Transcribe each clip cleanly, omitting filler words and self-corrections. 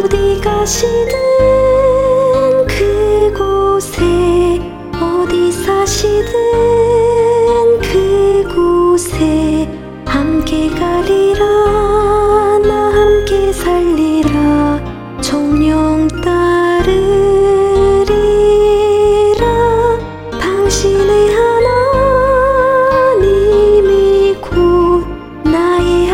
어디 가시든 그곳에, 어디 사시든 그곳에 함께 가리라. 나 함께 살리라. 정령 따르리라. 당신의 하나님이 곧 나의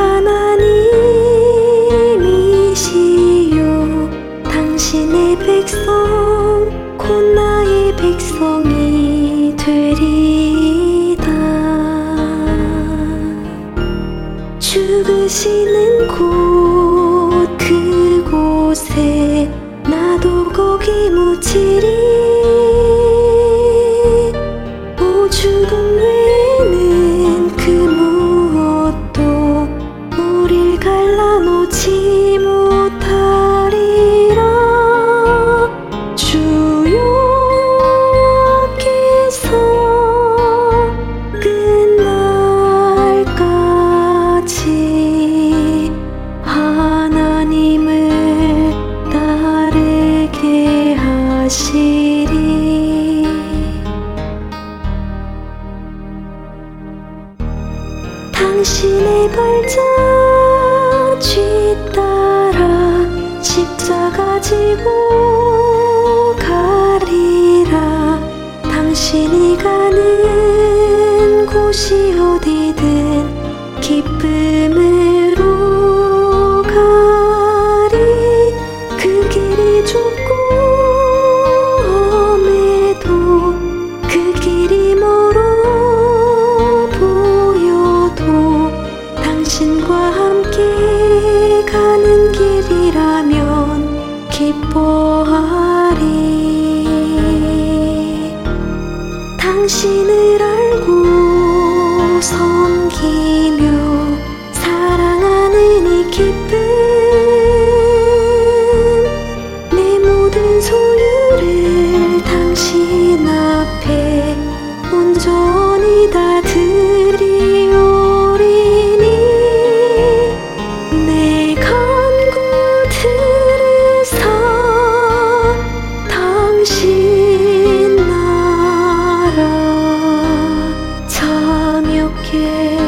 하나님이시요. 당신의 백성 곧 나의 백성이 되리이다. 죽으시는 곳 그곳에 나도 거기 묻히리. 오 죽음 외에는 그 무엇도 우릴 갈라놓지 못하리라. 주여께서 끝날까지 하나님을 따르게 하시리. 당신의 발자 뒤따라 십자가 지고 가리라. 당신이 가는 곳이 어디든 기쁨으로 가리. 그 길이 좁고 험해도 그 길이 멀어 보여도 당신과 함께 가는 길이라면 기뻐하리. 당신을 알고 섬기며 사랑하는 이 기쁨, 내 모든 소유를 당신 앞에 온전히 다 드리오리니. 내 간구 들으사 당신 나라 참여케